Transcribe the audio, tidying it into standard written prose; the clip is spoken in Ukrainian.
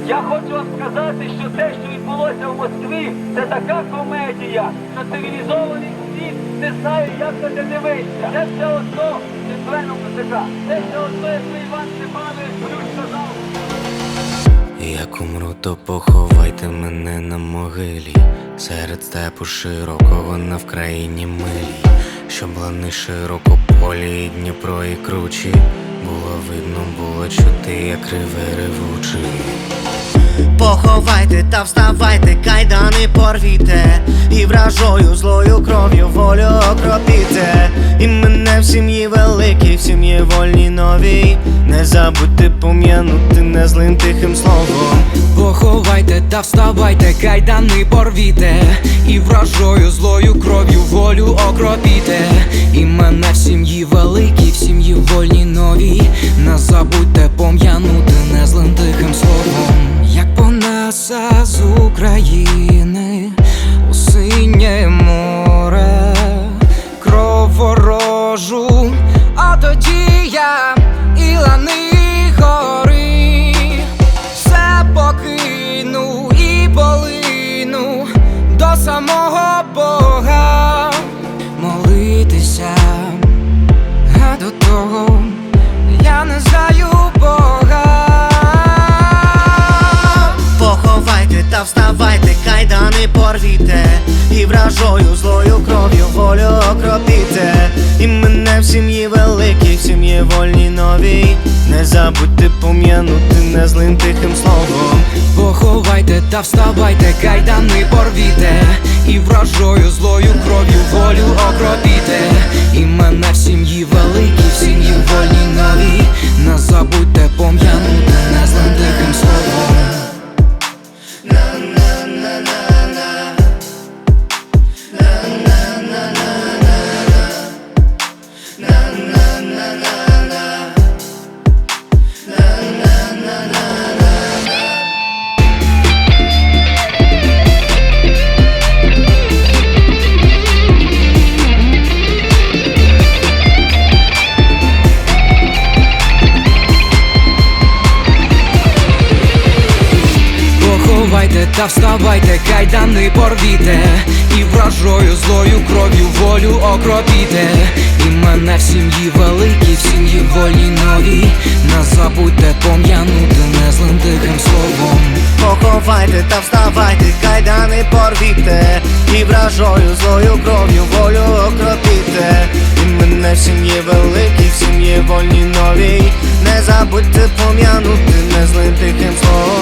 Я хочу вам сказати, що те, що відбулося в Москві, це така комедія, що цивілізований світ не знає, як на це дивитися. Це все одно, це членом КСК. Це все одно, як Іван Степанович Ключ сказав. Як умру, то поховайте мене на могилі, серед степу широкого на вкраїні милій, щоб лани широкополі, і Дніпро і кручі, було видно, було чути, як реве ревучий. Поховайте та вставайте, кайдани порвіте, і вражою злою кров'ю волю окропіте. І мене в сім'ї великій, в сім'ї вольній новій, не забудьте пом'янути незлим тихим словом. Поховайте та вставайте, кайдани порвіте, і вражою злою кров'ю волю окропіте. І мене в сім'ї великій, в сім'ї вольній новій, не забудьте пом'янути незлим тихим словом. Як понесе з України у синє море кров ворожу, а тоді я і лани гори все покину і полину до самого Бога молитися, а до того я не знаю Бога. Поховайте та вставайте, кайдани порвіте, і вражою злою кров'ю волю окропіте. І мене в сім'ї великій, в сім'ї вольній новій, не забудьте пом'янути незлим тихим словом. Поховайте та вставайте, кайдани порвіте, і вражою злою кров'ю волю окропіте. І мене в сім'ї великій, в сім'ї вольній новій, не забудьте пом'янути незлим тихим словом. Поховайте та вставайте, кайдани порвіте, і вражою злою кров'ю волю окропіте. І мене в сім'ї великій, в сім'ї вольній новій, не забудьте пом'янути незлим тихим словом. Поховайте та вставайте, кайдани порвіте, і вражою злою кров'ю волю окропіте. І мене в сім'ї великій, в сім'ї вольній новій, не забудьте пом'янути незлим тихим словом.